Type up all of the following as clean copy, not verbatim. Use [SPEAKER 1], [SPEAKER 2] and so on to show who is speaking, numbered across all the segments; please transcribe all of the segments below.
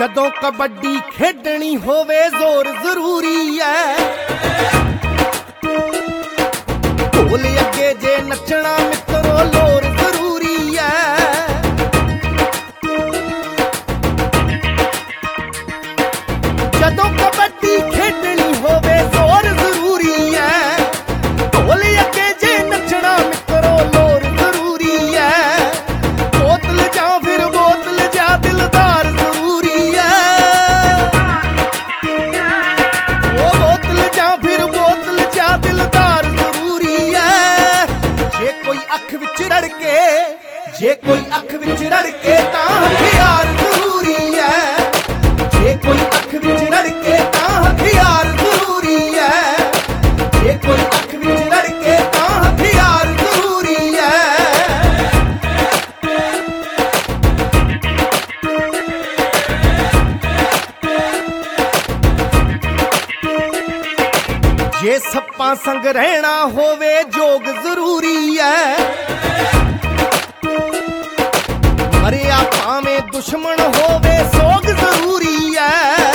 [SPEAKER 1] जदों कबड्डी खेडनी होवे जोर जरूरी है। ढोल अगे जे नचना मित्रो लोर जरूरी है। जदों कबड्डी खेडनी होवे जोर जरूरी है। ढोल अगे जे नचना मित्रो लोर जरूरी है। बोतल जा फिर बोतल जा दिलदार जरूरी है। वो बोतल जा फिर बोतल जा दिलदार जरूरी है। जे कोई अख विच रड़के जे कोई अख विच रड़के तां हथियार जरूरी है। जे कोई अख विच रड़के तां हथियार जरूरी है। जे कोई अख विच रड़के तां हथियार जरूरी है। जे सप्पां संग रहना होवे जोग जरूरी है। मरिया भावें दुश्मन होवे सोग जरूरी है।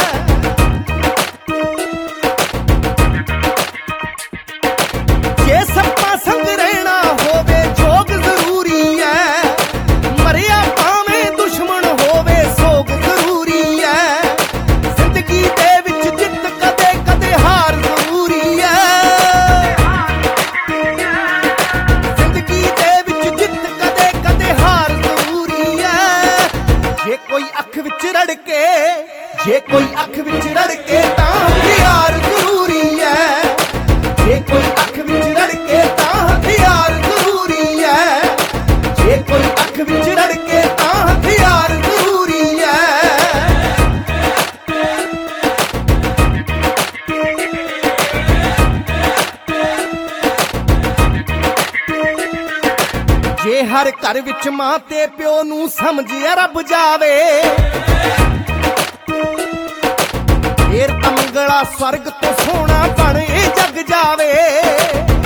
[SPEAKER 1] जे सप्पां संग रहना होवे जोग जरूरी है। मरिया भावें दुश्मन होवे सोग जरूरी है। जिंदगी दे विच जित कदे कदे हार जरूरी है। जिंदगी दे विच जित कदे कदे हार जरूरी है। जे कोई अख विच रड़के जे कोई अख विच रड़के तां हथियार जरूरी है। जे कोई अख विच रड़के तां हथियार जरूरी है। जे कोई अख विच रड़के तां हथियार जरूरी है। जे हर घर विच मां ते प्यो नूं समझिया रब जावे। फेर तां मंगला स्वर्ग तो सोना बण ए जग जावे।